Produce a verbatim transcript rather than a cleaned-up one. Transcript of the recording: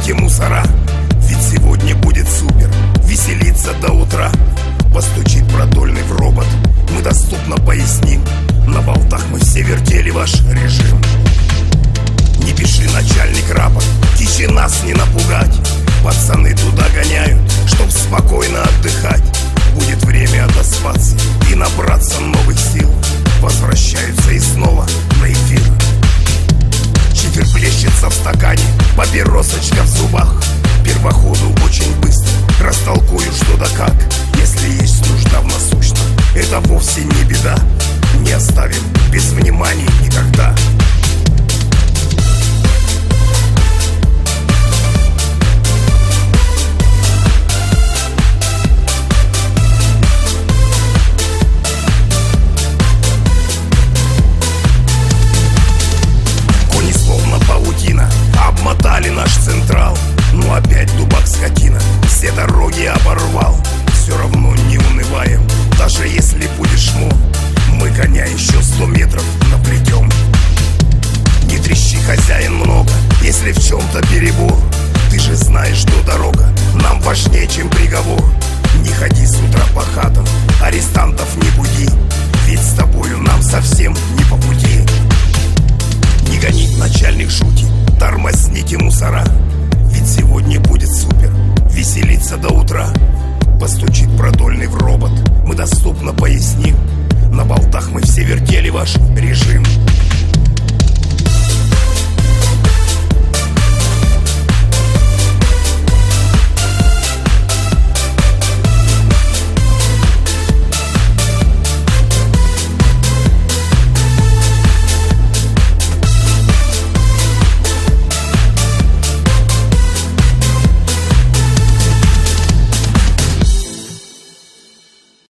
Тормозните мусора, ведь сегодня будет супер. Веселиться до утра. Постучит продольный в робот, мы доступно поясним. На болтах мы все вертели ваш режим. Не пиши, начальник, рапорт, тише нас не напугать. Пацаны туда гоняют, чтоб спокойно отдыхать. Будет время отоспаться и набраться новых сил. Возвращаются и снова на эфир. Чифер плещется в стакане, папиросочка в зубах. Первоходу очень быстро растолкую, что да как. Если есть нужда в насущном, это вовсе не беда. Не оставим без внимания никогда. Обмотали наш централ, но опять дубак скотина все дороги оборвал. Все равно не унываем, даже если будет шмон. Мы коня еще сто метров наплетем. Не трещи, хозяин, много, если в чем-то перебор. Ты же знаешь, что дорога нам важнее, чем приговор. Не ходи с утра по хатам, арестантов не буди, ведь с тобою нам совсем не по пути. Не гони, начальник, шути, тормозните мусора, ведь сегодня будет супер. Веселиться до утра. Постучит продольный в робот, мы доступно поясним. На болтах мы все вертели ваш режим.